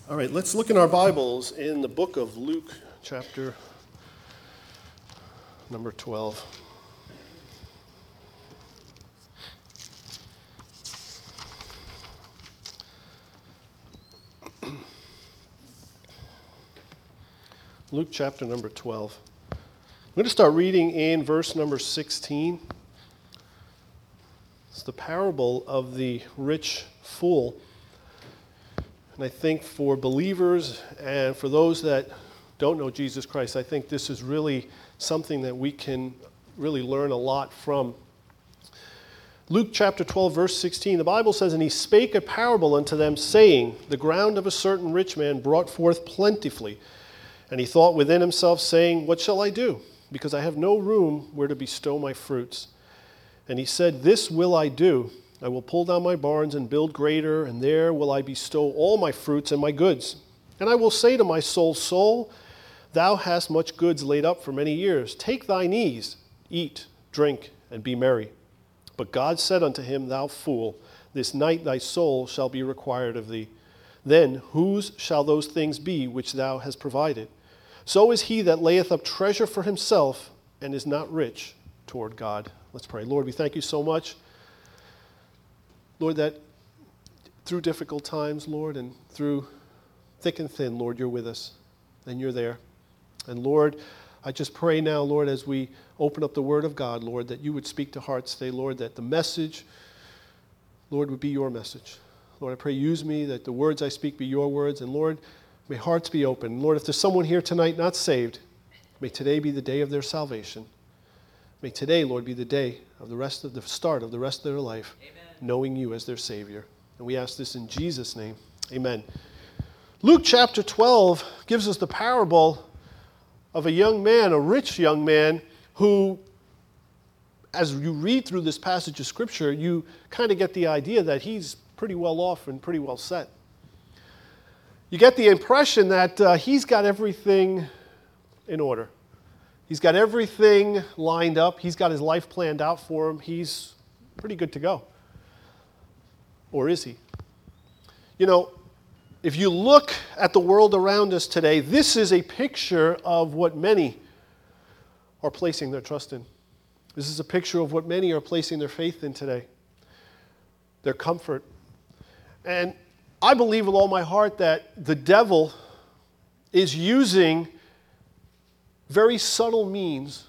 All right, let's look in our Bibles in the book of Luke, chapter number 12. Luke chapter number 12. I'm going to start reading in verse number 16. It's the parable of the rich fool. And I think for believers and for those that don't know Jesus Christ, I think this is really something that we can really learn a lot from. Luke chapter 12, verse 16, the Bible says, "And he spake a parable unto them, saying, The ground of a certain rich man brought forth plentifully. And he thought within himself, saying, What shall I do? Because I have no room where to bestow my fruits. And he said, This will I do. I will pull down my barns and build greater, and there will I bestow all my fruits and my goods. And I will say to my soul, Soul, thou hast much goods laid up for many years. Take thine ease, eat, drink, and be merry. But God said unto him, Thou fool, this night thy soul shall be required of thee. Then whose shall those things be which thou hast provided? So is he that layeth up treasure for himself and is not rich toward God." Let's pray. Lord, we thank you so much, Lord, that through difficult times, Lord, and through thick and thin, Lord, you're with us and you're there. And Lord, I just pray now, Lord, as we open up the Word of God, Lord, that you would speak to hearts today, Lord, that the message, Lord, would be your message. Lord, I pray use me, that the words I speak be your words, and Lord, may hearts be open. Lord, if there's someone here tonight not saved, may today be the day of their salvation. May today, Lord, be the day of the start of the rest of their life. Amen. Knowing you as their Savior. And we ask this in Jesus' name. Amen. Luke chapter 12 gives us the parable of a young man, a rich young man, who, as you read through this passage of Scripture, you kind of get the idea that he's pretty well off and pretty well set. You get the impression that he's got everything in order. He's got everything lined up. He's got his life planned out for him. He's pretty good to go. Or is he? You know, if you look at the world around us today, this is a picture of what many are placing their trust in. This is a picture of what many are placing their faith in today. Their comfort. And I believe with all my heart that the devil is using very subtle means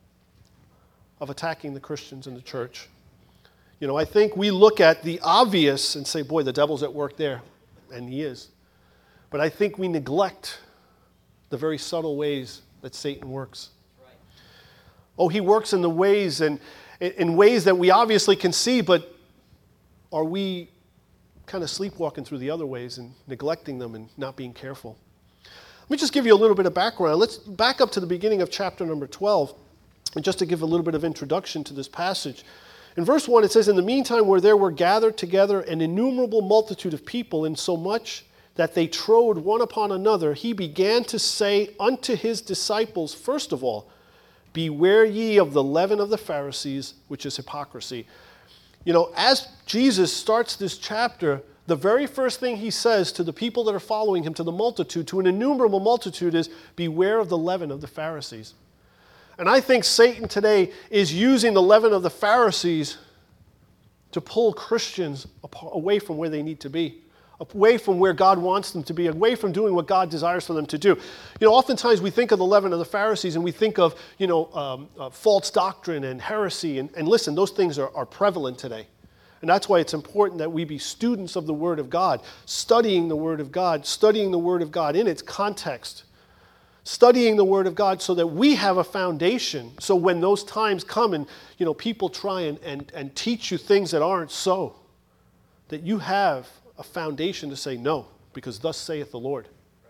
of attacking the Christians in the church. You know, I think we look at the obvious and say, boy, the devil's at work there. And he is. But I think we neglect the very subtle ways that Satan works. Right. Oh, he works in the ways and in ways that we obviously can see, but are we kind of sleepwalking through the other ways and neglecting them and not being careful? Let me just give you a little bit of background. Let's back up to the beginning of chapter number 12, and just to give a little bit of introduction to this passage. In verse 1, it says, "In the meantime, where there were gathered together an innumerable multitude of people, insomuch that they trode one upon another, he began to say unto his disciples, First of all, beware ye of the leaven of the Pharisees, which is hypocrisy." You know, as Jesus starts this chapter, the very first thing he says to the people that are following him, to the multitude, to an innumerable multitude, is, beware of the leaven of the Pharisees. And I think Satan today is using the leaven of the Pharisees to pull Christians away from where they need to be, away from where God wants them to be, away from doing what God desires for them to do. You know, oftentimes we think of the leaven of the Pharisees and we think of, false doctrine and heresy. And listen, those things are prevalent today. And that's why it's important that we be students of the Word of God, studying the Word of God in its context. Studying the Word of God so that we have a foundation. So when those times come and, people try and teach you things that aren't so, that you have a foundation to say no, because thus saith the Lord.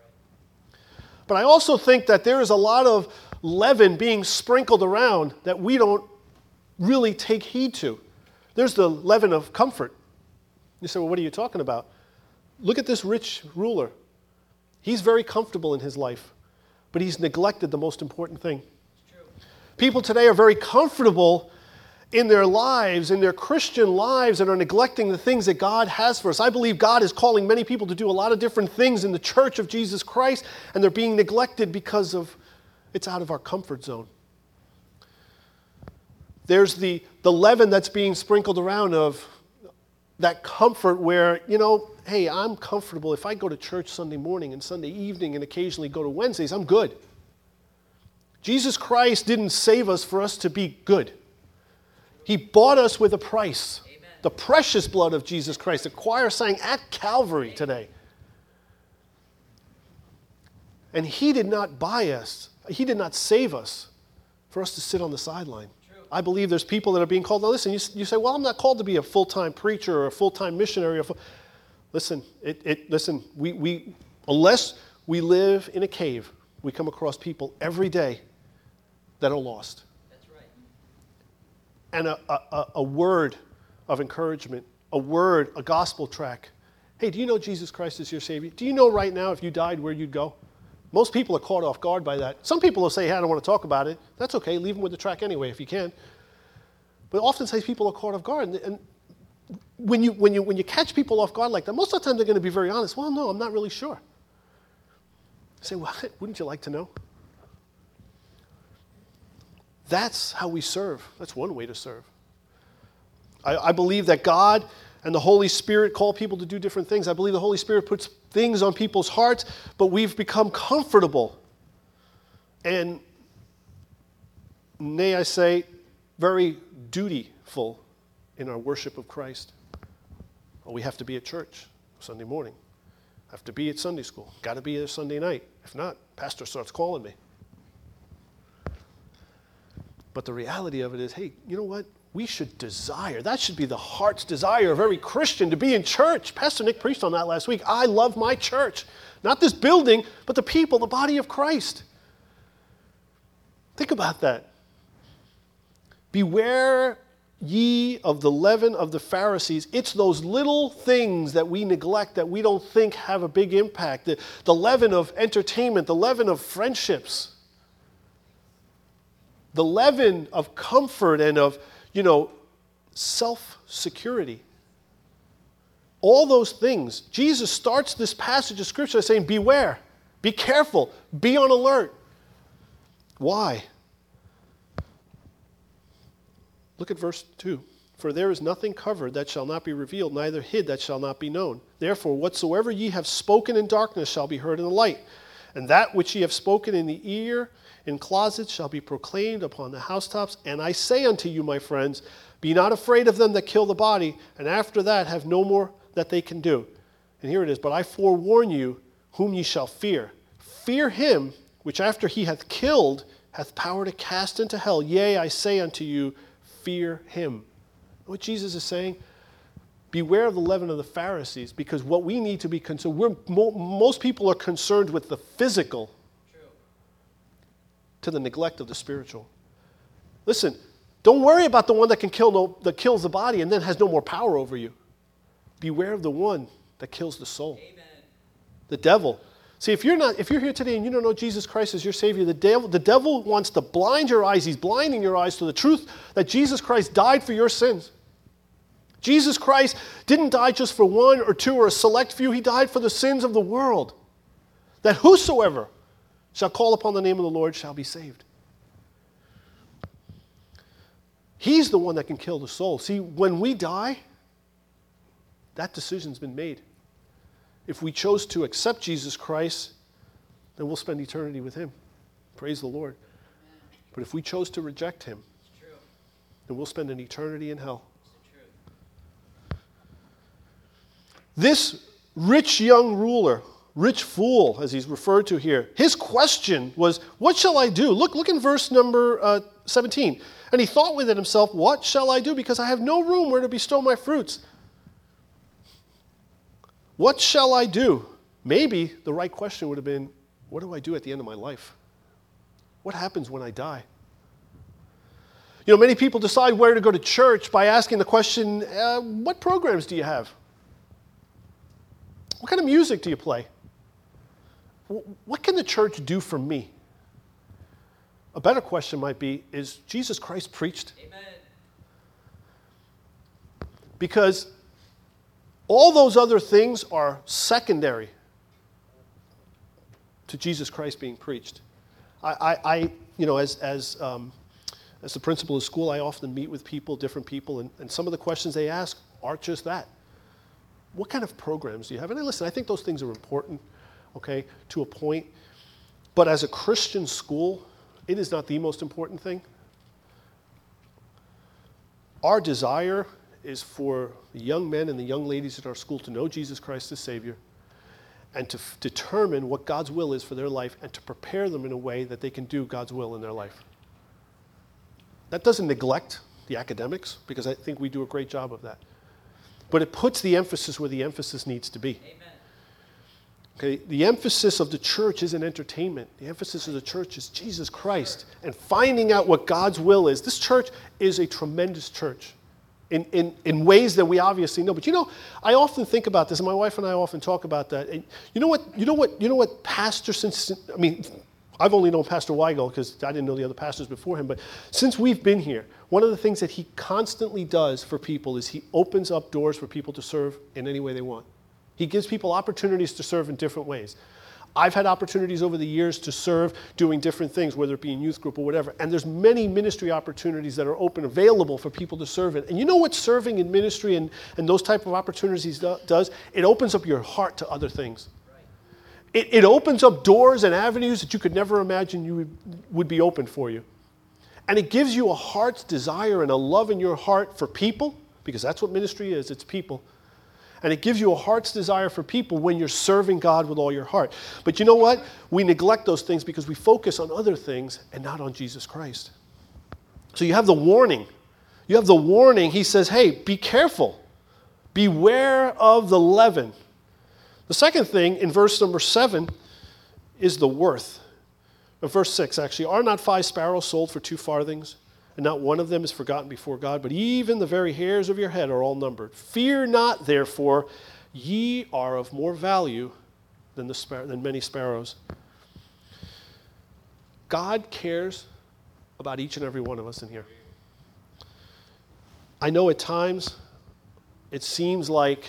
But I also think that there is a lot of leaven being sprinkled around that we don't really take heed to. There's the leaven of comfort. You say, well, what are you talking about? Look at this rich ruler. He's very comfortable in his life. But he's neglected the most important thing. People today are very comfortable in their lives, in their Christian lives, and are neglecting the things that God has for us. I believe God is calling many people to do a lot of different things in the church of Jesus Christ, and they're being neglected because of it's out of our comfort zone. There's the leaven that's being sprinkled around of that comfort where, hey, I'm comfortable. If I go to church Sunday morning and Sunday evening and occasionally go to Wednesdays, I'm good. Jesus Christ didn't save us for us to be good. He bought us with a price. Amen. The precious blood of Jesus Christ. The choir sang at Calvary today. And He did not buy us. He did not save us for us to sit on the sideline. True. I believe there's people that are being called. Now listen, you say, well, I'm not called to be a full-time preacher or a full-time missionary. Listen, we unless we live in a cave, we come across people every day that are lost. And a word of encouragement, a gospel track. Hey, do you know Jesus Christ is your Savior? Do you know right now if you died where you'd go? Most people are caught off guard by that. Some people will say, hey, I don't want to talk about it. That's okay, leave them with the track anyway if you can. But oftentimes people are caught off guard. And when you catch people off guard like that, most of the time they're going to be very honest. Well, no, I'm not really sure. I say, well, wouldn't you like to know? That's how we serve. That's one way to serve. I believe that God and the Holy Spirit call people to do different things. I believe the Holy Spirit puts things on people's hearts, but we've become comfortable. And may I say, very dutiful in our worship of Christ. Well, we have to be at church Sunday morning. Have to be at Sunday school. Got to be there Sunday night. If not, pastor starts calling me. But the reality of it is, hey, you know what? We should desire. That should be the heart's desire of every Christian to be in church. Pastor Nick preached on that last week. I love my church. Not this building, but the people, the body of Christ. Think about that. Beware ye of the leaven of the Pharisees. It's those little things that we neglect that we don't think have a big impact. The leaven of entertainment, the leaven of friendships. The leaven of comfort and of, self-security. All those things. Jesus starts this passage of Scripture by saying, beware, be careful, be on alert. Why? Look at verse 2. For there is nothing covered that shall not be revealed, neither hid that shall not be known. Therefore, whatsoever ye have spoken in darkness shall be heard in the light. And that which ye have spoken in the ear in closets shall be proclaimed upon the housetops. And I say unto you, my friends, be not afraid of them that kill the body, and after that have no more that they can do. And here it is, but I forewarn you whom ye shall fear. Fear him which after he hath killed hath power to cast into hell. Yea, I say unto you, fear him. What Jesus is saying? Beware of the leaven of the Pharisees, because what we need to be concerned, most people are concerned with the physical to the neglect of the spiritual. Listen, don't worry about the one that that kills the body and then has no more power over you. Beware of the one that kills the soul. Amen. The devil. See, if you're here today and you don't know Jesus Christ as your Savior, the devil wants to blind your eyes. He's blinding your eyes to the truth that Jesus Christ died for your sins. Jesus Christ didn't die just for one or two or a select few. He died for the sins of the world. That whosoever shall call upon the name of the Lord shall be saved. He's the one that can kill the soul. See, when we die, that decision's been made. If we chose to accept Jesus Christ, then we'll spend eternity with Him. Praise the Lord. But if we chose to reject Him, then we'll spend an eternity in hell. This rich young ruler, rich fool, as he's referred to here, his question was, what shall I do? Look in verse number 17. And he thought within himself, what shall I do? Because I have no room where to bestow my fruits. What shall I do? Maybe the right question would have been, what do I do at the end of my life? What happens when I die? Many people decide where to go to church by asking the question, what programs do you have? What kind of music do you play? What can the church do for me? A better question might be, is Jesus Christ preached? Amen. Because all those other things are secondary to Jesus Christ being preached. I as the principal of school, I often meet with people, different people, and some of the questions they ask are just that. What kind of programs do you have? And listen, I think those things are important, okay, to a point. But as a Christian school, it is not the most important thing. Our desire is for the young men and the young ladies at our school to know Jesus Christ as Savior and to determine what God's will is for their life and to prepare them in a way that they can do God's will in their life. That doesn't neglect the academics, because I think we do a great job of that. But it puts the emphasis where the emphasis needs to be. Amen. Okay, the emphasis of the church isn't entertainment. The emphasis of the church is Jesus Christ and finding out what God's will is. This church is a tremendous church in ways that we obviously know. But I often think about this, and my wife and I often talk about that. And you know what Pastor, I've only known Pastor Weigel because I didn't know the other pastors before him, but since we've been here, one of the things that he constantly does for people is he opens up doors for people to serve in any way they want. He gives people opportunities to serve in different ways. I've had opportunities over the years to serve doing different things, whether it be in youth group or whatever, and there's many ministry opportunities that are open, available for people to serve in. And you know what serving in ministry and those type of opportunities does? It opens up your heart to other things. It opens up doors and avenues that you could never imagine would be open for you. And it gives you a heart's desire and a love in your heart for people, because that's what ministry is, it's people. And it gives you a heart's desire for people when you're serving God with all your heart. But you know what? We neglect those things because we focus on other things and not on Jesus Christ. So you have the warning. You have the warning. He says, hey, be careful. Beware of the leaven. The second thing in verse number 7 is the worth. Verse 6, actually, are not 5 sparrows sold for 2 farthings? And not one of them is forgotten before God, but even the very hairs of your head are all numbered. Fear not, therefore, ye are of more value than many sparrows. God cares about each and every one of us in here. I know at times it seems like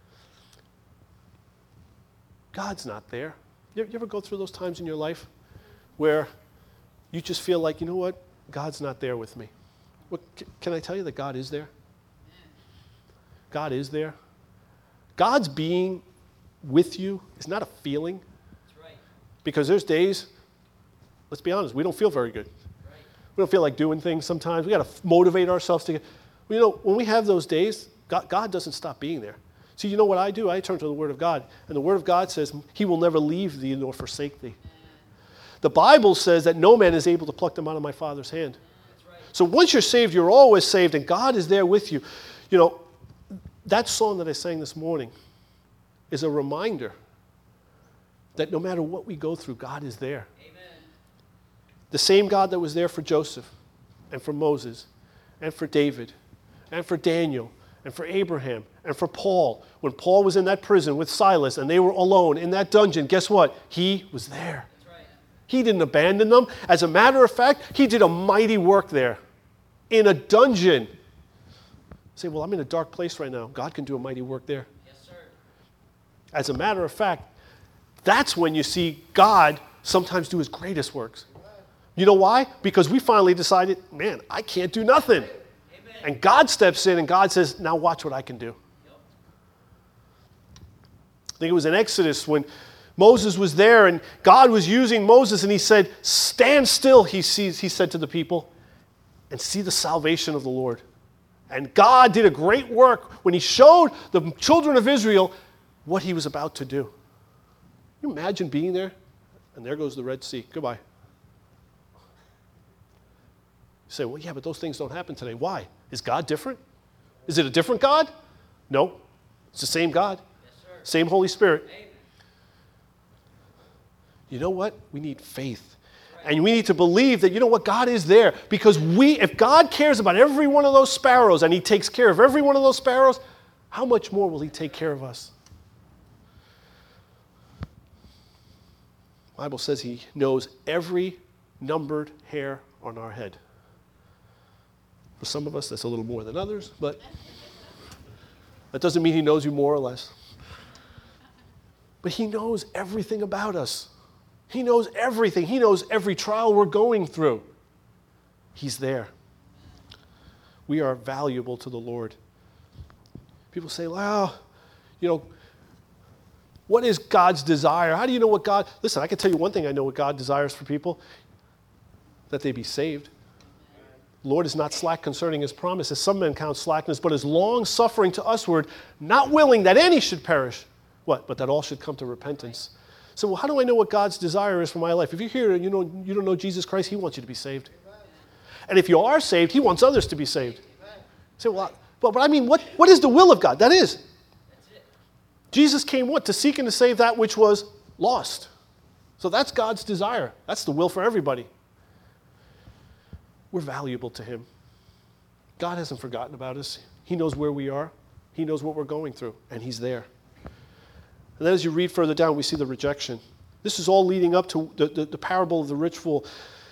God's not there. You ever go through those times in your life where you just feel like, you know what? God's not there with me. Well, can I tell you that God is there? God is there. God's being with you is not a feeling. That's right. Because there's days, let's be honest, we don't feel very good. Right. We don't feel like doing things sometimes. We got to motivate ourselves to get. When we have those days, God doesn't stop being there. See, you know what I do? I turn to the Word of God. And the Word of God says, He will never leave thee nor forsake thee. The Bible says that no man is able to pluck them out of my Father's hand. That's right. So once you're saved, you're always saved, and God is there with you. That song that I sang this morning is a reminder that no matter what we go through, God is there. Amen. The same God that was there for Joseph and for Moses and for David and for Daniel and for Abraham and for Paul. When Paul was in that prison with Silas and they were alone in that dungeon, guess what? He was there. He didn't abandon them. As a matter of fact, he did a mighty work there in a dungeon. You say, well, I'm in a dark place right now. God can do a mighty work there. Yes, sir. As a matter of fact, that's when you see God sometimes do his greatest works. You know why? Because we finally decided, man, I can't do nothing. Amen. And God steps in and God says, now watch what I can do. Yep. I think it was in Exodus when Moses was there and God was using Moses and he said, stand still, he said to the people, and see the salvation of the Lord. And God did a great work when he showed the children of Israel what he was about to do. Can you imagine being there? And there goes the Red Sea. Goodbye. You say, well, yeah, but those things don't happen today. Why? Is God different? Is it a different God? No. It's the same God. Yes, sir. Same Holy Spirit. Amen. You know what? We need faith. And we need to believe that, you know what, God is there. Because if God cares about every one of those sparrows and he takes care of every one of those sparrows, how much more will he take care of us? The Bible says he knows every numbered hair on our head. For some of us, that's a little more than others, but That doesn't mean he knows you more or less. But he knows everything about us. He knows everything. He knows every trial we're going through. He's there. We are valuable to the Lord. People say, well, what is God's desire? How do you know what God... Listen, I can tell you one thing I know what God desires for people. That they be saved. The Lord is not slack concerning his promises. Some men count slackness, but is long-suffering to usward, not willing that any should perish. What? But that all should come to repentance. So, well, how do I know what God's desire is for my life? If you're here and you don't know Jesus Christ, he wants you to be saved. And if you are saved, he wants others to be saved. Say, well, but I mean, what is the will of God? That is. Jesus came what? To seek and to save that which was lost. So that's God's desire. That's the will for everybody. We're valuable to him. God hasn't forgotten about us. He knows where we are. He knows what we're going through, and he's there. And then as you read further down, we see the rejection. This is all leading up to the parable of the rich fool.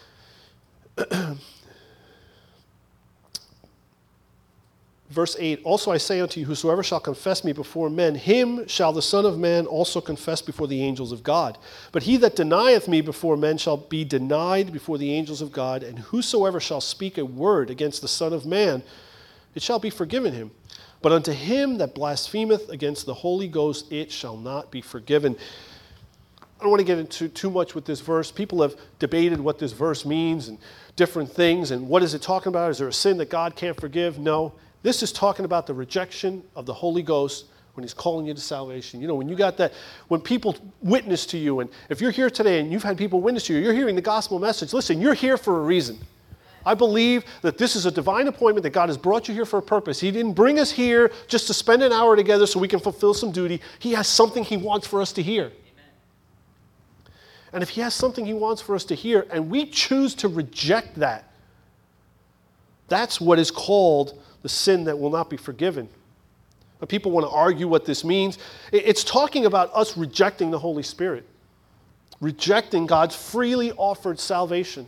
Verse 8, also I say unto you, whosoever shall confess me before men, him shall the Son of Man also confess before the angels of God. But he that denieth me before men shall be denied before the angels of God. And whosoever shall speak a word against the Son of Man, it shall be forgiven him. But unto him that blasphemeth against the Holy Ghost, it shall not be forgiven. I don't want to get into too much with this verse. People have debated what this verse means and different things. And what is it talking about? Is there a sin that God can't forgive? No. This is talking about the rejection of the Holy Ghost when he's calling you to salvation. When you got that, when people witness to you, and if you're here today and you've had people witness to you, you're hearing the gospel message. Listen, you're here for a reason. I believe that this is a divine appointment, that God has brought you here for a purpose. He didn't bring us here just to spend an hour together so we can fulfill some duty. He has something he wants for us to hear. Amen. And if he has something he wants for us to hear, and we choose to reject that, that's what is called the sin that will not be forgiven. But people want to argue what this means. It's talking about us rejecting the Holy Spirit, rejecting God's freely offered salvation.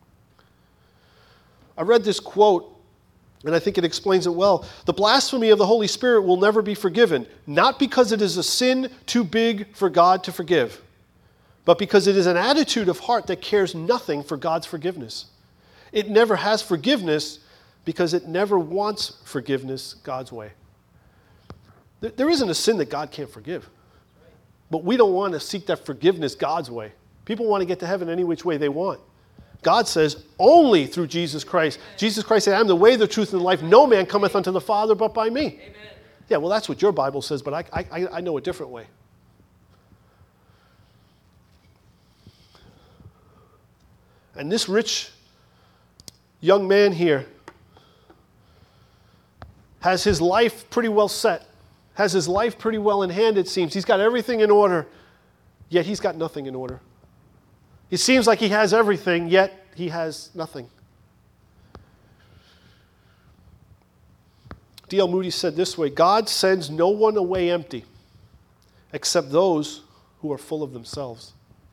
I read this quote, and I think it explains it well. The blasphemy of the Holy Spirit will never be forgiven, not because it is a sin too big for God to forgive, but because it is an attitude of heart that cares nothing for God's forgiveness. It never has forgiveness because it never wants forgiveness God's way. There isn't a sin that God can't forgive. But we don't want to seek that forgiveness God's way. People want to get to heaven any which way they want. God says only through Jesus Christ. Jesus Christ said, I am the way, the truth, and the life. No man cometh unto the Father but by me. Amen. Yeah, well, that's what your Bible says, but I know a different way. And this rich young man here has his life pretty well set, has his life pretty well in hand, it seems. He's got everything in order, yet he's got nothing in order. It seems like he has everything, yet he has nothing. D.L. Moody said this way, God sends no one away empty, except those who are full of themselves.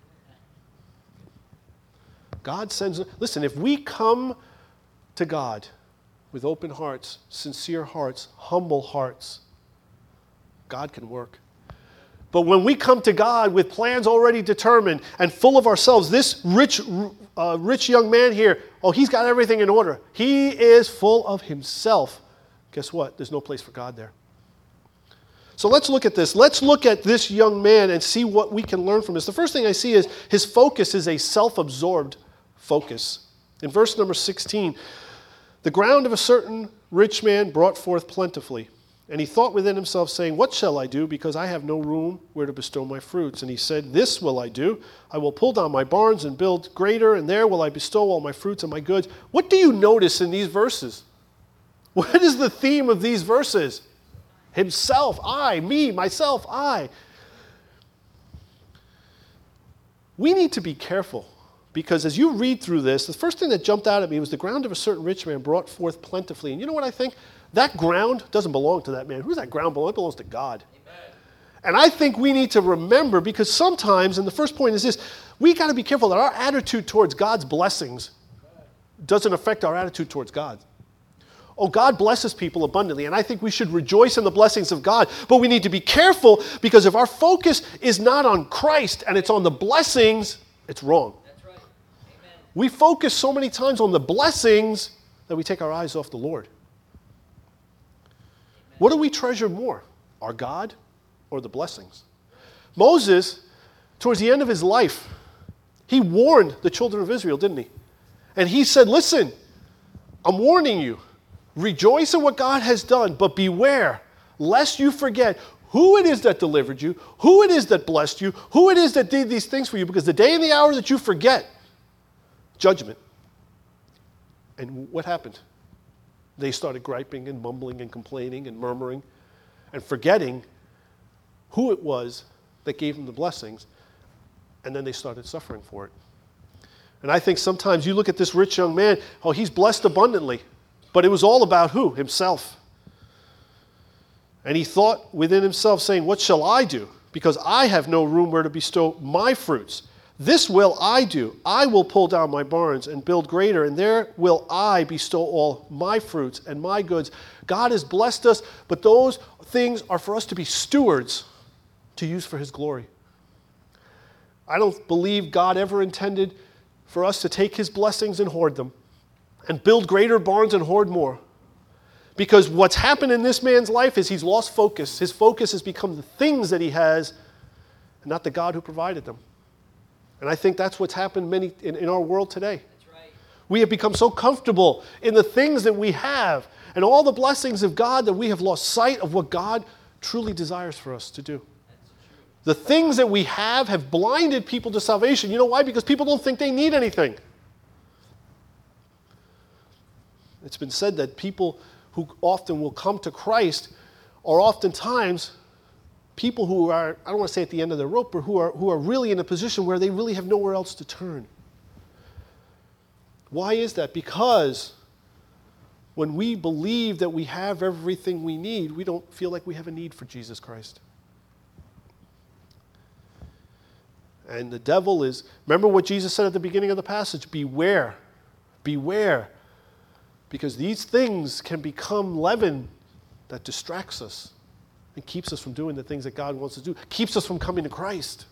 God sends, listen, if we come to God with open hearts, sincere hearts, humble hearts, God can work. But when we come to God with plans already determined and full of ourselves, this rich young man here, he's got everything in order. He is full of himself. Guess what? There's no place for God there. So let's look at this. Let's look at this young man and see what we can learn from this. The first thing I see is his focus is a self-absorbed focus. In verse number 16, the ground of a certain rich man brought forth plentifully. And he thought within himself, saying, what shall I do, because I have no room where to bestow my fruits? And he said, this will I do. I will pull down my barns and build greater, and there will I bestow all my fruits and my goods. What do you notice in these verses? What is the theme of these verses? Himself, I, me, myself, I. We need to be careful. Because as you read through this, the first thing that jumped out at me was the ground of a certain rich man brought forth plentifully. And you know what I think? That ground doesn't belong to that man. Who's that ground belong? It belongs to God. Amen. And I think we need to remember, because sometimes, and the first point is this, we got to be careful that our attitude towards God's blessings doesn't affect our attitude towards God. Oh, God blesses people abundantly, and I think we should rejoice in the blessings of God, but we need to be careful because if our focus is not on Christ and it's on the blessings, it's wrong. That's right. Amen. We focus so many times on the blessings that we take our eyes off the Lord. What do we treasure more, our God or the blessings? Moses, towards the end of his life, he warned the children of Israel, didn't he? And he said, listen, I'm warning you. Rejoice in what God has done, but beware, lest you forget who it is that delivered you, who it is that blessed you, who it is that did these things for you, because the day and the hour that you forget, judgment. And what happened? They started griping and mumbling and complaining and murmuring and forgetting who it was that gave them the blessings, and then they started suffering for it. And I think sometimes you look at this rich young man, oh, he's blessed abundantly. But it was all about who? Himself. And he thought within himself, saying, what shall I do? Because I have no room where to bestow my fruits. This will I do. I will pull down my barns and build greater, and there will I bestow all my fruits and my goods. God has blessed us, but those things are for us to be stewards to use for his glory. I don't believe God ever intended for us to take his blessings and hoard them and build greater barns and hoard more. Because what's happened in this man's life is he's lost focus. His focus has become the things that he has and not the God who provided them. And I think that's what's happened in our world today. That's right. We have become so comfortable in the things that we have and all the blessings of God that we have lost sight of what God truly desires for us to do. The things that we have blinded people to salvation. You know why? Because people don't think they need anything. It's been said that people who often will come to Christ are oftentimes people who are, I don't want to say at the end of the rope, but who are really in a position where they really have nowhere else to turn. Why is that? Because when we believe that we have everything we need, we don't feel like we have a need for Jesus Christ. And the devil is, remember what Jesus said at the beginning of the passage, beware, beware. Because these things can become leaven that distracts us and keeps us from doing the things that God wants us to do, keeps us from coming to Christ.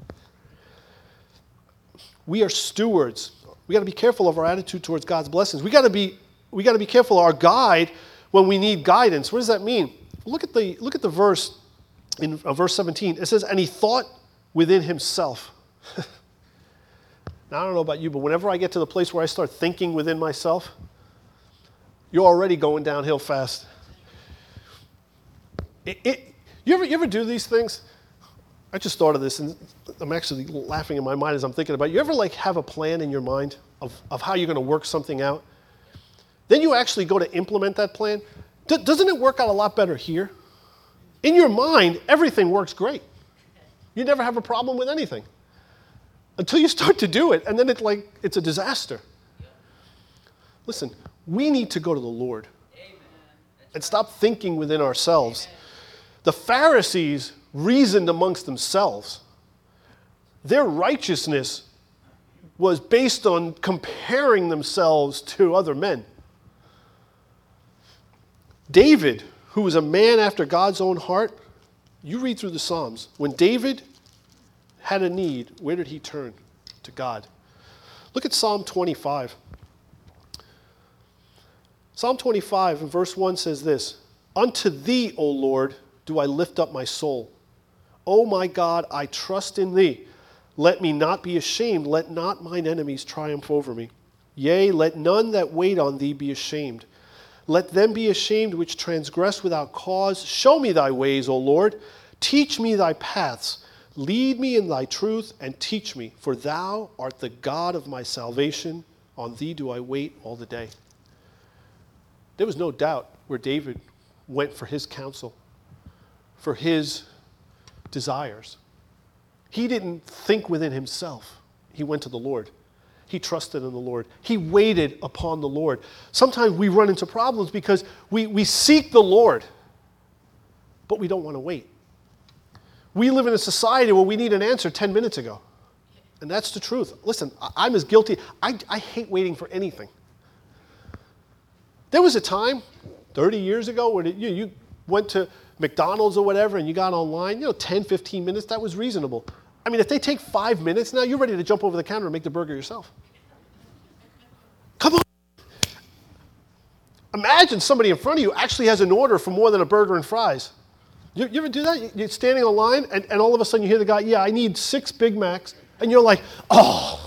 We are stewards. We got to be careful of our attitude towards God's blessings. We got to be careful of our guide when we need guidance. What does that mean? Look at the verse in verse 17. It says, and he thought within himself. Now, I don't know about you, but whenever I get to the place where I start thinking within myself, you're already going downhill fast. You ever do these things? I just thought of this, and I'm actually laughing in my mind as I'm thinking about it. You ever have a plan in your mind of how you're going to work something out? Then you actually go to implement that plan. Doesn't it work out a lot better here? In your mind, everything works great. You never have a problem with anything until you start to do it, and then it's a disaster. Listen, we need to go to the Lord and stop thinking within ourselves. The Pharisees reasoned amongst themselves. Their righteousness was based on comparing themselves to other men. David, who was a man after God's own heart, you read through the Psalms. When David had a need, where did he turn? To God. Look at Psalm 25. Psalm 25 in verse 1 says this, unto thee, O Lord, do I lift up my soul. O my God, I trust in thee. Let me not be ashamed. Let not mine enemies triumph over me. Yea, let none that wait on thee be ashamed. Let them be ashamed which transgress without cause. Show me thy ways, O Lord. Teach me thy paths. Lead me in thy truth and teach me. For thou art the God of my salvation. On thee do I wait all the day. There was no doubt where David went for his counsel, for his desires. He didn't think within himself. He went to the Lord. He trusted in the Lord. He waited upon the Lord. Sometimes we run into problems because we seek the Lord, but we don't want to wait. We live in a society where we need an answer 10 minutes ago. And that's the truth. Listen, I'm as guilty. I hate waiting for anything. There was a time, 30 years ago, when you went to McDonald's or whatever and you got online, 10, 15 minutes, that was reasonable. I mean, if they take 5 minutes now, you're ready to jump over the counter and make the burger yourself. Come on. Imagine somebody in front of you actually has an order for more than a burger and fries. You ever do that? You're standing in line, and all of a sudden you hear the guy, yeah, I need 6 Big Macs, and you're like, oh.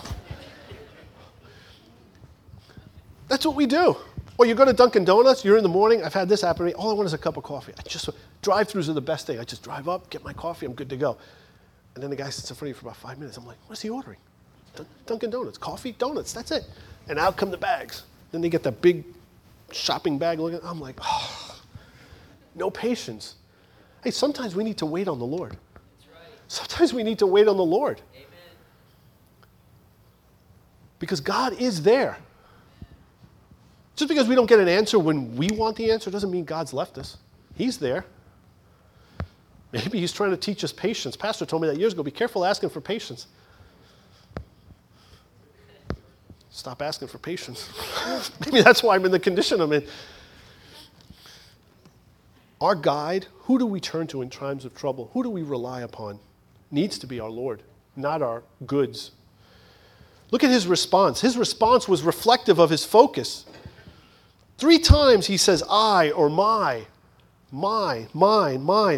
That's what we do. Or you go to Dunkin' Donuts, you're in the morning, I've had this happen to me, all I want is a cup of coffee. Drive-thrus are the best thing. I just drive up, get my coffee, I'm good to go. And then the guy sits in front of you for about 5 minutes. I'm like, what's he ordering? Dunkin' Donuts, coffee, donuts, that's it. And out come the bags. Then they get that big shopping bag looking. I'm like, oh, no patience. Hey, sometimes we need to wait on the Lord. That's right. Sometimes we need to wait on the Lord. Amen. Because God is there. Just because we don't get an answer when we want the answer doesn't mean God's left us. He's there. Maybe he's trying to teach us patience. Pastor told me that years ago. Be careful asking for patience. Stop asking for patience. Maybe that's why I'm in the condition I'm in. Our guide, who do we turn to in times of trouble? Who do we rely upon? Needs to be our Lord, not our goods. Look at his response. His response was reflective of his focus. 3 times he says, I or my, mine. I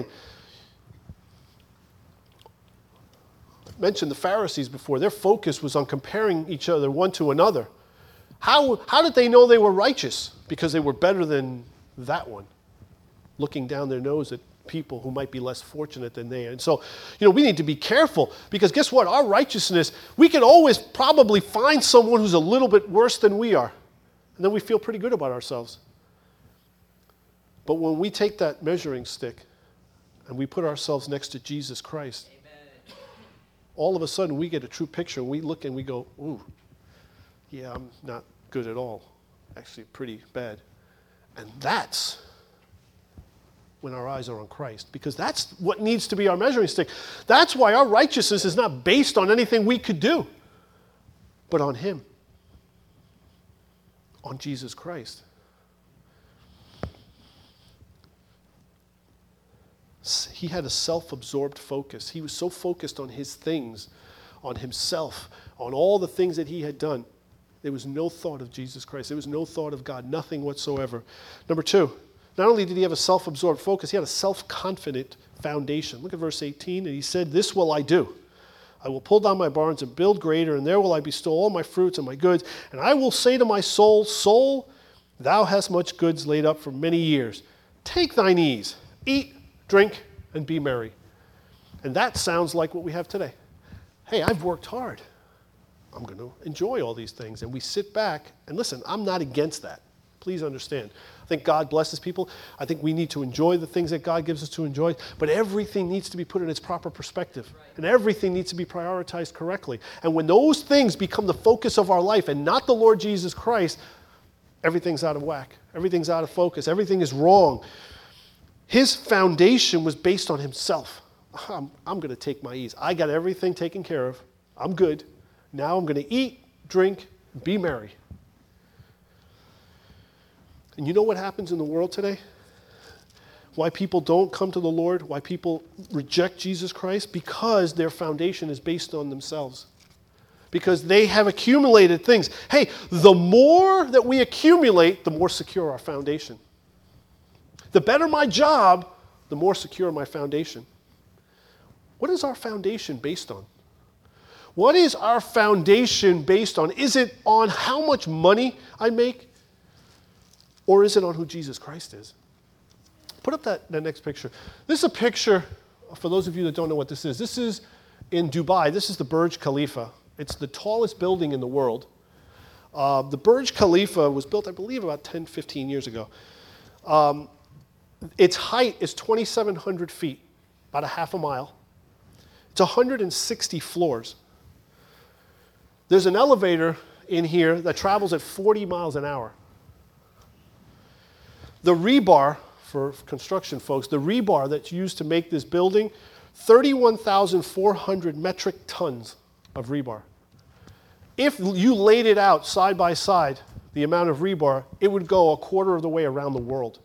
mentioned the Pharisees before. Their focus was on comparing each other one to another. How did they know they were righteous? Because they were better than that one, looking down their nose at people who might be less fortunate than they are. And so, we need to be careful, because guess what? Our righteousness, we can always probably find someone who's a little bit worse than we are. And then we feel pretty good about ourselves. But when we take that measuring stick and we put ourselves next to Jesus Christ, amen, all of a sudden we get a true picture. We look and we go, ooh, yeah, I'm not good at all. Actually, pretty bad. And that's when our eyes are on Christ, because that's what needs to be our measuring stick. That's why our righteousness is not based on anything we could do, but on him. On Jesus Christ. He had a self-absorbed focus. He was so focused on his things, on himself, on all the things that he had done. There was no thought of Jesus Christ. There was no thought of God, nothing whatsoever. Number 2, not only did he have a self-absorbed focus, he had a self-confident foundation. Look at verse 18, and he said, this will I do. I will pull down my barns and build greater, and there will I bestow all my fruits and my goods. And I will say to my soul, soul, thou hast much goods laid up for many years. Take thine ease, eat, drink, and be merry. And that sounds like what we have today. Hey, I've worked hard. I'm going to enjoy all these things. And we sit back, and listen, I'm not against that. Please understand. I think God blesses people. I think we need to enjoy the things that God gives us to enjoy, but everything needs to be put in its proper perspective, and everything needs to be prioritized correctly. And when those things become the focus of our life and not the Lord Jesus Christ, everything's out of whack. Everything's out of focus. Everything is wrong. His foundation was based on himself. I'm going to take my ease. I got everything taken care of. I'm good. Now I'm going to eat, drink, be merry. And you know what happens in the world today? Why people don't come to the Lord? Why people reject Jesus Christ? Because their foundation is based on themselves. Because they have accumulated things. Hey, the more that we accumulate, the more secure our foundation. The better my job, the more secure my foundation. What is our foundation based on? What is our foundation based on? Is it on how much money I make? Or is it on who Jesus Christ is? Put up that next picture. This is a picture, for those of you that don't know what this is. This is in Dubai. This is the Burj Khalifa. It's the tallest building in the world. The Burj Khalifa was built, I believe, about 10, 15 years ago. Its height is 2,700 feet, about a half a mile. It's 160 floors. There's an elevator in here that travels at 40 miles an hour. The rebar, for construction folks, the rebar that's used to make this building, 31,400 metric tons of rebar. If you laid it out side by side, the amount of rebar, it would go a quarter of the way around the world.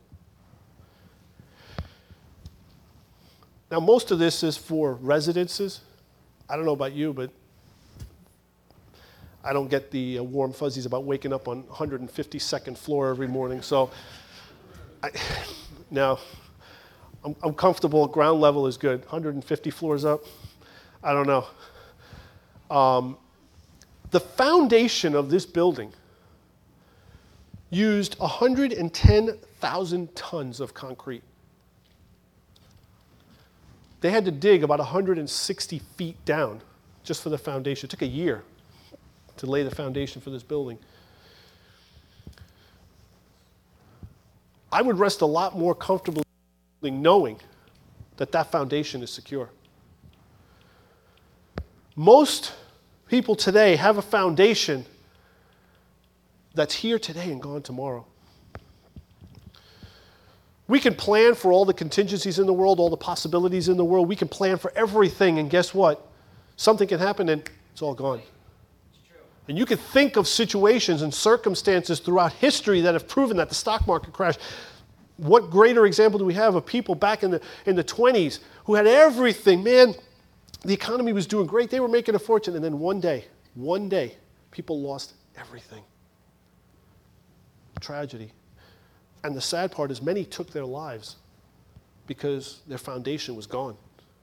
Now, most of this is for residences. I don't know about you, but I don't get the warm fuzzies about waking up on 152nd floor every morning. So now I'm comfortable. Ground level is good. 150 floors up, I don't know. The foundation of this building used 110,000 tons of concrete. They had to dig about 160 feet down just for the foundation. It took a year to lay the foundation for this building. I would rest a lot more comfortably knowing that that foundation is secure. Most people today have a foundation that's here today and gone tomorrow. We can plan for all the contingencies in the world, all the possibilities in the world. We can plan for everything, and guess what? Something can happen and it's all gone. And you can think of situations and circumstances throughout history that have proven that the stock market crash. What greater example do we have of people back in the 20s who had everything? Man, the economy was doing great. They were making a fortune. And then one day, people lost everything. Tragedy. And the sad part is many took their lives because their foundation was gone.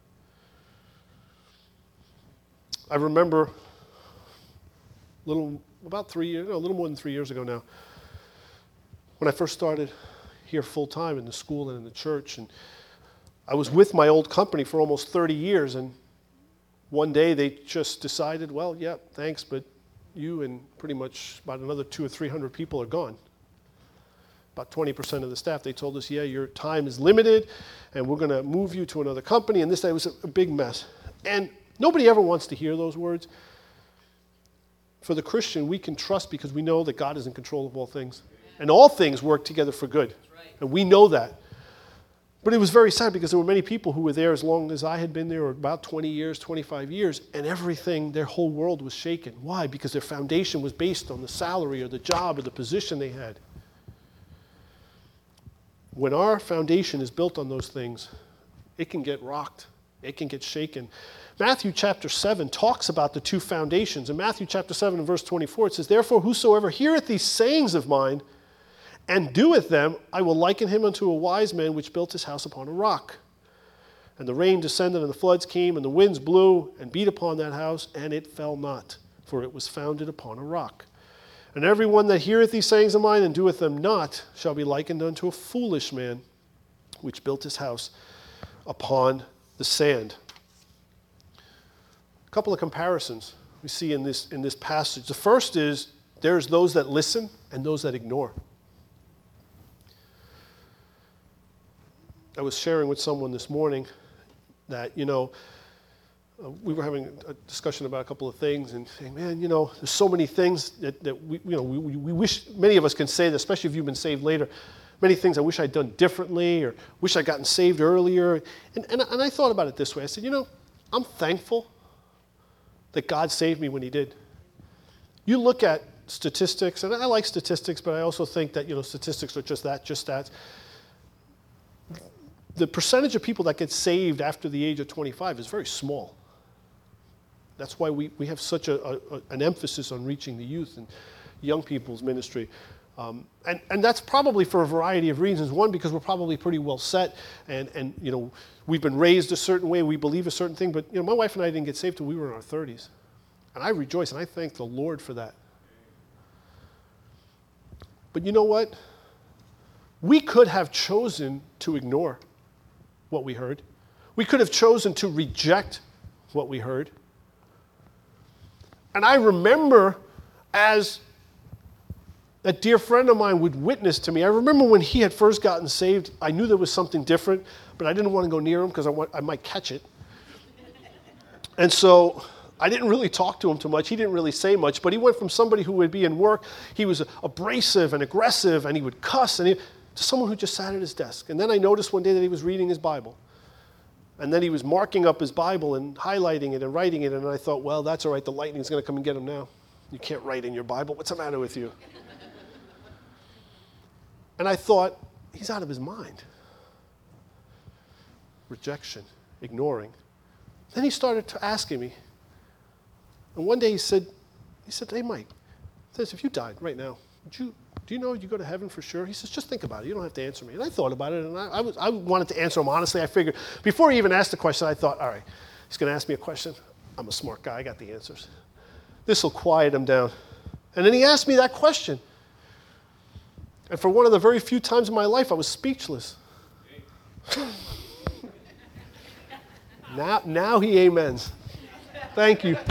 I remember a little more than 3 years ago now, when I first started here full time in the school and in the church, and I was with my old company for almost 30 years, and one day they just decided, well, yeah, thanks, but you and pretty much about another 200 or 300 people are gone. About 20% of the staff, they told us, yeah, your time is limited, and we're going to move you to another company, and this day was a big mess. And nobody ever wants to hear those words. For the Christian, we can trust because we know that God is in control of all things. And all things work together for good. And we know that. But it was very sad because there were many people who were there as long as I had been there, or about 20 years, 25 years, and everything, their whole world was shaken. Why? Because their foundation was based on the salary or the job or the position they had. When our foundation is built on those things, it can get rocked. It can get shaken. Matthew chapter 7 talks about the two foundations. In Matthew chapter 7 and verse 24, it says, "Therefore whosoever heareth these sayings of mine and doeth them, I will liken him unto a wise man which built his house upon a rock. And the rain descended, and the floods came, and the winds blew and beat upon that house, and it fell not, for it was founded upon a rock. And every one that heareth these sayings of mine and doeth them not shall be likened unto a foolish man which built his house upon the sand." A couple of comparisons we see in this passage. The first is there's those that listen and those that ignore. I was sharing with someone this morning that, we were having a discussion about a couple of things and saying, man, there's so many things that we wish, many of us can say that, especially if you've been saved later, many things I wish I'd done differently or wish I'd gotten saved earlier. And I thought about it this way. I said, I'm thankful that God saved me when he did. You look at statistics, and I like statistics, but I also think that, statistics are just that. The percentage of people that get saved after the age of 25 is very small. That's why we have such an emphasis on reaching the youth and young people's ministry. And that's probably for a variety of reasons. One, because we're probably pretty well set, and we've been raised a certain way, we believe a certain thing, but my wife and I didn't get saved till we were in our 30s. And I rejoice, and I thank the Lord for that. But you know what? We could have chosen to ignore what we heard. We could have chosen to reject what we heard. And I remember, as a dear friend of mine would witness to me, I remember when he had first gotten saved, I knew there was something different, but I didn't want to go near him because I might catch it. And so I didn't really talk to him too much. He didn't really say much, but he went from somebody who would be in work, he was abrasive and aggressive, and he would cuss, to someone who just sat at his desk. And then I noticed one day that he was reading his Bible. And then he was marking up his Bible and highlighting it and writing it, and I thought, well, that's all right, the lightning's going to come and get him now. You can't write in your Bible. What's the matter with you? And I thought, he's out of his mind. Rejection, ignoring. Then he started asking me. And one day he said, hey, Mike, if you died right now, do you know you go to heaven for sure? He says, just think about it. You don't have to answer me. And I thought about it, and I wanted to answer him honestly. I figured, before he even asked the question, I thought, all right, he's going to ask me a question. I'm a smart guy. I got the answers. This will quiet him down. And then he asked me that question. And for one of the very few times in my life, I was speechless. Now he amens. Thank you.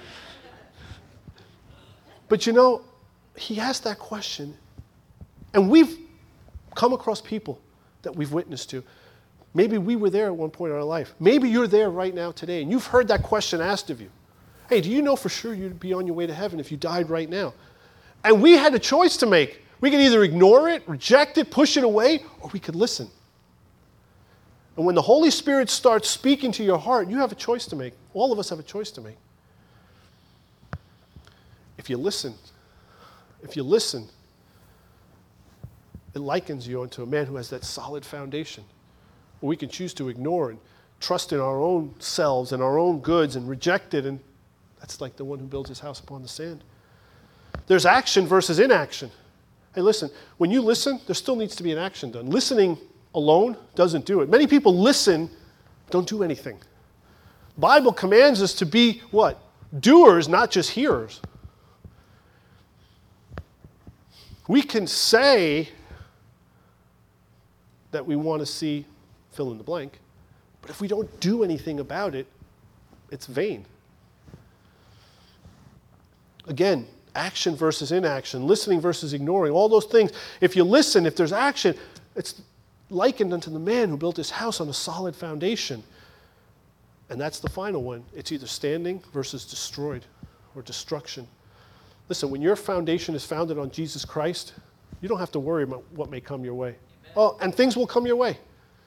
But you know, he asked that question, and we've come across people that we've witnessed to. Maybe we were there at one point in our life. Maybe you're there right now today, and you've heard that question asked of you. Hey, do you know for sure you'd be on your way to heaven if you died right now? And we had a choice to make. We could either ignore it, reject it, push it away, or we could listen. And when the Holy Spirit starts speaking to your heart, you have a choice to make. All of us have a choice to make. If you listen, it likens you unto a man who has that solid foundation. We can choose to ignore and trust in our own selves and our own goods and reject it, and that's like the one who builds his house upon the sand. There's action versus inaction. Hey, listen, when you listen, there still needs to be an action done. Listening alone doesn't do it. Many people listen, don't do anything. The Bible commands us to be what? Doers, not just hearers. We can say that we want to see fill in the blank, but if we don't do anything about it, it's vain. Again, action versus inaction, listening versus ignoring, all those things. If you listen, if there's action, it's likened unto the man who built his house on a solid foundation. And that's the final one. It's either standing versus destroyed or destruction. Listen, when your foundation is founded on Jesus Christ, you don't have to worry about what may come your way. Amen. Oh, and things will come your way.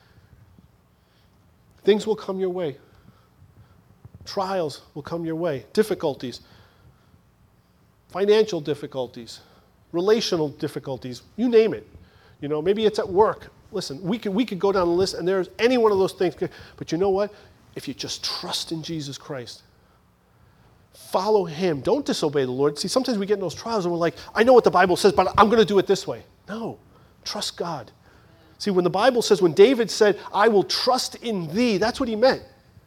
Things will come your way. Trials will come your way. Difficulties. Financial difficulties. Relational difficulties. You name it. You know, maybe it's at work. Listen, we could go down the list and there's any one of those things. But you know what? If you just trust in Jesus Christ, follow him. Don't disobey the Lord. See, sometimes we get in those trials and we're like, I know what the Bible says, but I'm going to do it this way. No, trust God. See, when the Bible says, when David said, I will trust in thee, that's what he meant.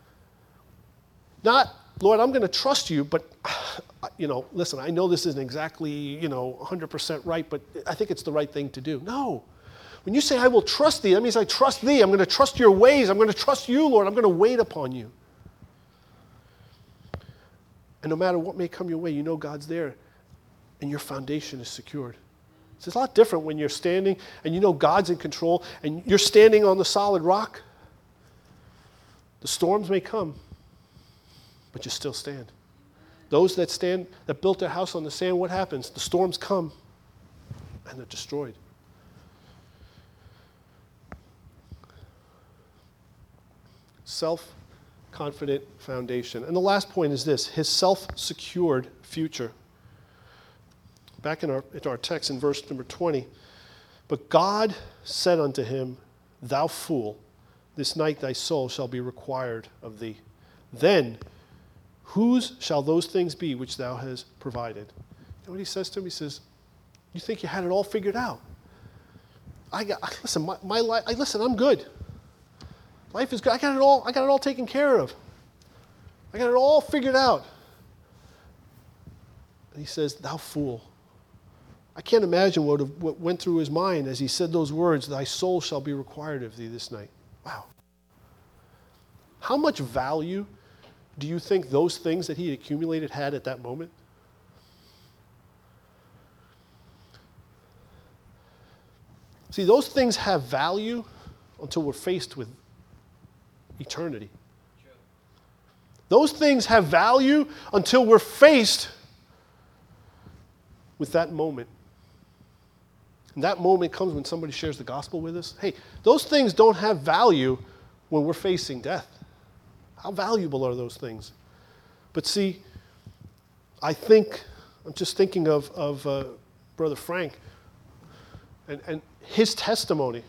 Not, Lord, I'm going to trust you, but, listen, I know this isn't exactly, 100% right, but I think it's the right thing to do. No. When you say, I will trust thee, that means I trust thee. I'm going to trust your ways. I'm going to trust you, Lord. I'm going to wait upon you. And no matter what may come your way, you know God's there, and your foundation is secured. It's a lot different when you're standing, and you know God's in control, and you're standing on the solid rock. The storms may come, but you still stand. Those that built their house on the sand, what happens? The storms come, and they're destroyed. Self-confident foundation. And the last point is this, his self-secured future. Back in our text in verse number 20, but God said unto him, thou fool, this night thy soul shall be required of thee. Then, whose shall those things be which thou hast provided? You know what he says to him? He says, you think you had it all figured out? Listen, my life, listen, I'm good. Life is good. I got it all taken care of. I got it all figured out. And he says, thou fool. I can't imagine what went through his mind as he said those words, thy soul shall be required of thee this night. Wow. How much value do you think those things that he accumulated had at that moment? See, those things have value until we're faced with eternity. Those things have value until we're faced with that moment. And that moment comes when somebody shares the gospel with us. Hey, those things don't have value when we're facing death. How valuable are those things? But see, I'm just thinking of Brother Frank. and his testimony.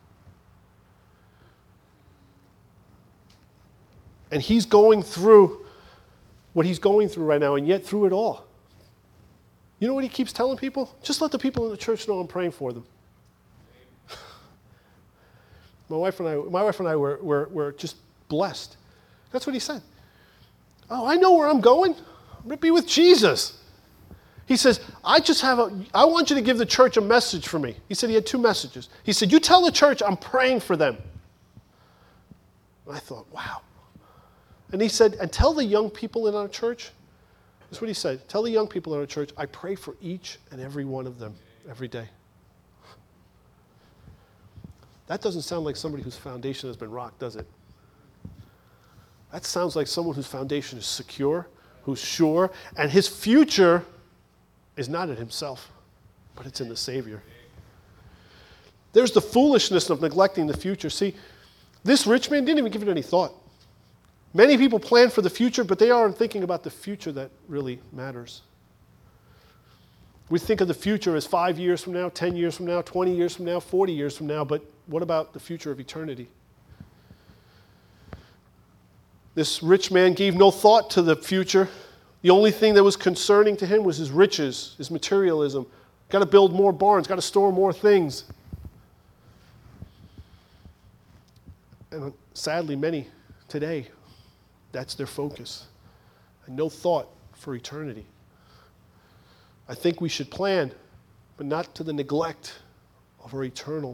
And he's going through what he's going through right now, and yet through it all. You know what he keeps telling people? Just let the people in the church know I'm praying for them. My wife and I were just blessed. That's what he said. Oh, I know where I'm going. I'm going to be with Jesus. He says, I want you to give the church a message for me. He said he had 2 messages. He said, you tell the church I'm praying for them. And I thought, wow. And he said, and tell the young people in our church, that's what he said, tell the young people in our church, I pray for each and every one of them every day. That doesn't sound like somebody whose foundation has been rocked, does it? That sounds like someone whose foundation is secure, who's sure, and his future is not in himself, but it's in the Savior. There's the foolishness of neglecting the future. See, this rich man didn't even give it any thought. Many people plan for the future, but they aren't thinking about the future that really matters. We think of the future as 5 years from now, 10 years from now, 20 years from now, 40 years from now, but what about the future of eternity? This rich man gave no thought to the future. The only thing that was concerning to him was his riches, his materialism. Got to build more barns, got to store more things. And sadly, many today, that's their focus. And no thought for eternity. I think we should plan, but not to the neglect of our eternity.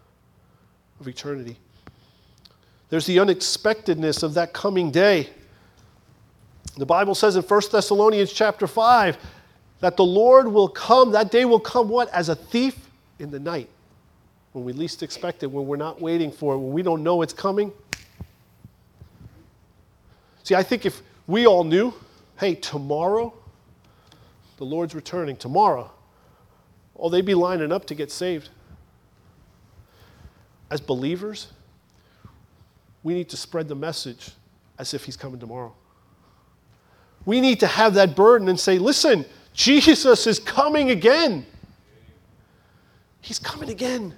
There's the unexpectedness of that coming day. The Bible says in 1 Thessalonians chapter 5 that the Lord will come, that day will come what? As a thief in the night. When we least expect it, when we're not waiting for it, when we don't know it's coming. See, I think if we all knew, hey, tomorrow, the Lord's returning, tomorrow, oh, they'd be lining up to get saved. As believers, we need to spread the message as if he's coming tomorrow. We need to have that burden and say, listen, Jesus is coming again. He's coming again.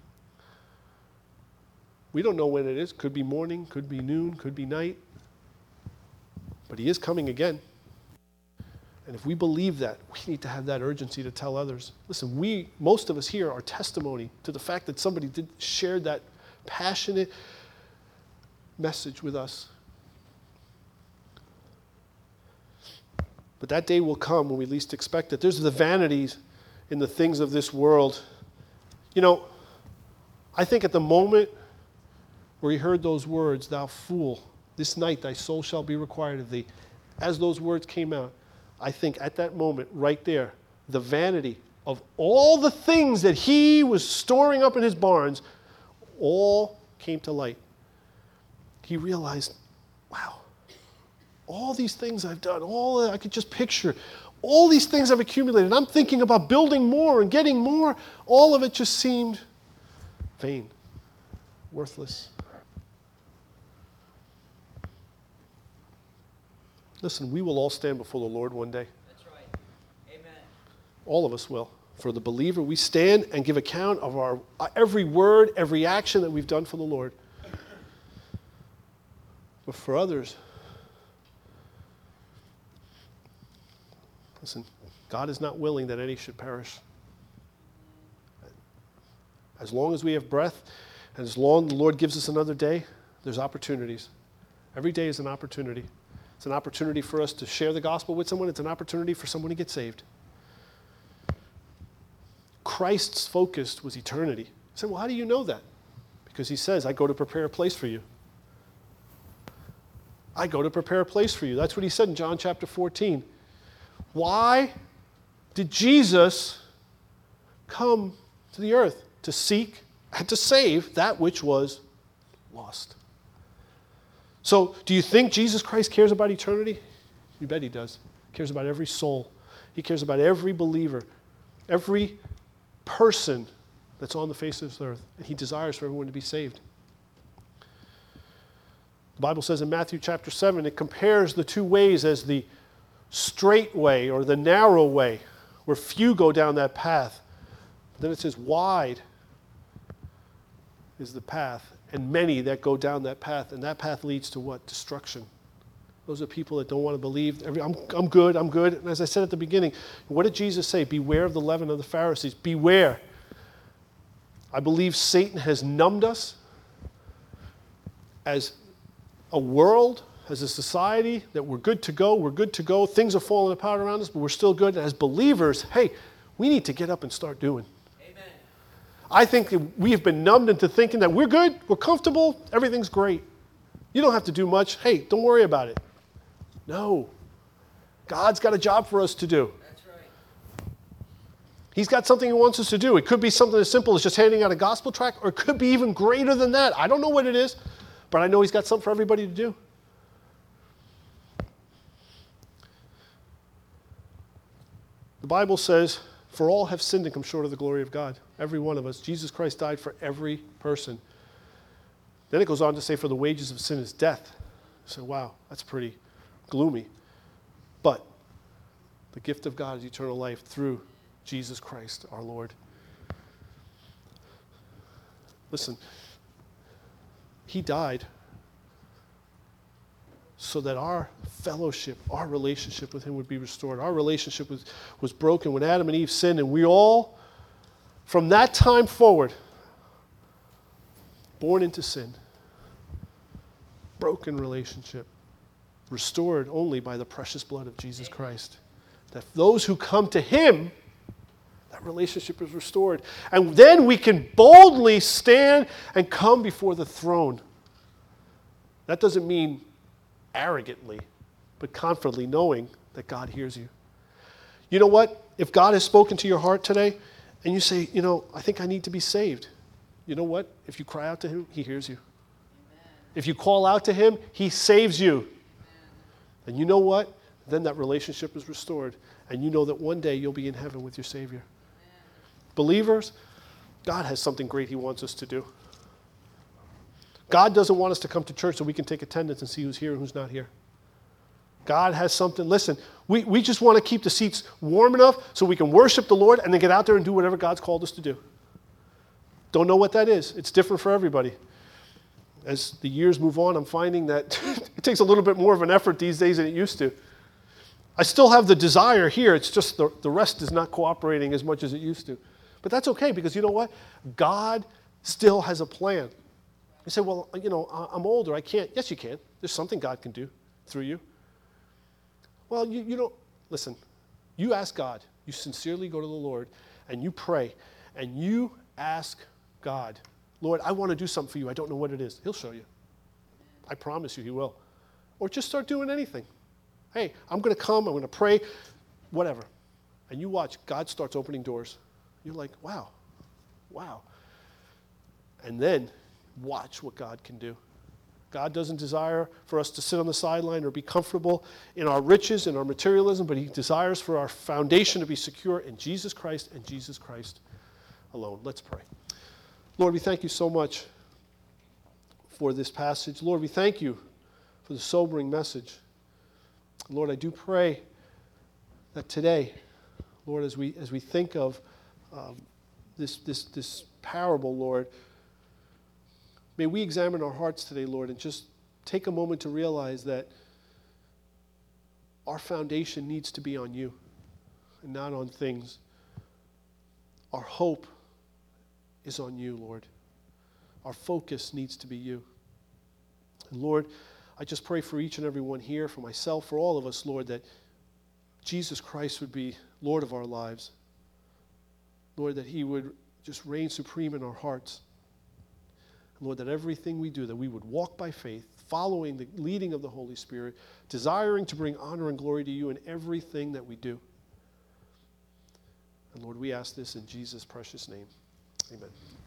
We don't know when it is. Could be morning, could be noon, could be night. But he is coming again. And if we believe that, we need to have that urgency to tell others. Listen, most of us here are testimony to the fact that somebody shared that passionate message with us. But that day will come when we least expect it. There's the vanities in the things of this world. You know, I think at the moment where he heard those words, thou fool, this night thy soul shall be required of thee. As those words came out, I think at that moment, right there, the vanity of all the things that he was storing up in his barns all came to light. He realized, wow, all these things I've done, all that I could just picture, all these things I've accumulated. I'm thinking about building more and getting more. All of it just seemed vain, worthless. Listen, we will all stand before the Lord one day. That's right. Amen. All of us will. For the believer, we stand and give account of our every word, every action that we've done for the Lord. But for others, listen, God is not willing that any should perish. As long as we have breath, and as long as the Lord gives us another day, there's opportunities. Every day is an opportunity. It's an opportunity for us to share the gospel with someone. It's an opportunity for someone to get saved. Christ's focus was eternity. You say, well, how do you know that? Because he says, I go to prepare a place for you. I go to prepare a place for you. That's what he said in John chapter 14. Why did Jesus come to the earth? To seek and to save that which was lost. So, do you think Jesus Christ cares about eternity? You bet he does. He cares about every soul. He cares about every believer, every person that's on the face of this earth. And he desires for everyone to be saved. The Bible says in Matthew chapter 7, it compares the two ways as the straight way or the narrow way, where few go down that path. Then it says, wide is the path, and many that go down that path, and that path leads to what? Destruction. Those are people that don't want to believe. I'm good. And as I said at the beginning, what did Jesus say? Beware of the leaven of the Pharisees. Beware. I believe Satan has numbed us as a world, as a society, that we're good to go. Things are falling apart around us, but we're still good. And as believers, hey, we need to get up and start doing. Amen. I think that we have been numbed into thinking that we're good, we're comfortable, everything's great. You don't have to do much. Hey, don't worry about it. No. God's got a job for us to do. That's right. He's got something he wants us to do. It could be something as simple as just handing out a gospel tract, or it could be even greater than that. I don't know what it is, but I know he's got something for everybody to do. The Bible says, for all have sinned and come short of the glory of God. Every one of us. Jesus Christ died for every person. Then it goes on to say, for the wages of sin is death. So, wow, that's pretty gloomy. But the gift of God is eternal life through Jesus Christ, our Lord. Listen, he died so that our fellowship, our relationship with him would be restored. Our relationship was broken when Adam and Eve sinned, and we all, from that time forward, born into sin, broken relationship, restored only by the precious blood of Jesus Christ. That those who come to him, that relationship is restored. And then we can boldly stand and come before the throne. That doesn't mean arrogantly, but confidently knowing that God hears you. You know what? If God has spoken to your heart today and you say, I think I need to be saved. You know what? If you cry out to him, he hears you. Amen. If you call out to him, he saves you. Amen. And you know what? Then that relationship is restored. And you know that one day you'll be in heaven with your Savior. Amen. Believers, God has something great he wants us to do. God doesn't want us to come to church so we can take attendance and see who's here and who's not here. God has something. Listen, we just want to keep the seats warm enough so we can worship the Lord and then get out there and do whatever God's called us to do. Don't know what that is. It's different for everybody. As the years move on, I'm finding that it takes a little bit more of an effort these days than it used to. I still have the desire here. It's just the rest is not cooperating as much as it used to. But that's okay, because you know what? God still has a plan. You say, well, I'm older. I can't. Yes, you can. There's something God can do through you. Well, you don't. Listen, you ask God. You sincerely go to the Lord, and you pray, and you ask God, Lord, I want to do something for you. I don't know what it is. He'll show you. I promise you he will. Or just start doing anything. Hey, I'm going to come. I'm going to pray, whatever. And you watch. God starts opening doors. You're like, wow. And then watch what God can do. God doesn't desire for us to sit on the sideline or be comfortable in our riches and our materialism, but he desires for our foundation to be secure in Jesus Christ and Jesus Christ alone. Let's pray. Lord, we thank you so much for this passage. Lord, we thank you for the sobering message. Lord, I do pray that today, Lord, as we think of this parable, Lord, may we examine our hearts today, Lord, and just take a moment to realize that our foundation needs to be on you and not on things. Our hope is on you, Lord. Our focus needs to be you. And Lord, I just pray for each and every one here, for myself, for all of us, Lord, that Jesus Christ would be Lord of our lives. Lord, that he would just reign supreme in our hearts. And Lord, that everything we do, that we would walk by faith, following the leading of the Holy Spirit, desiring to bring honor and glory to you in everything that we do. And Lord, we ask this in Jesus' precious name. Amen.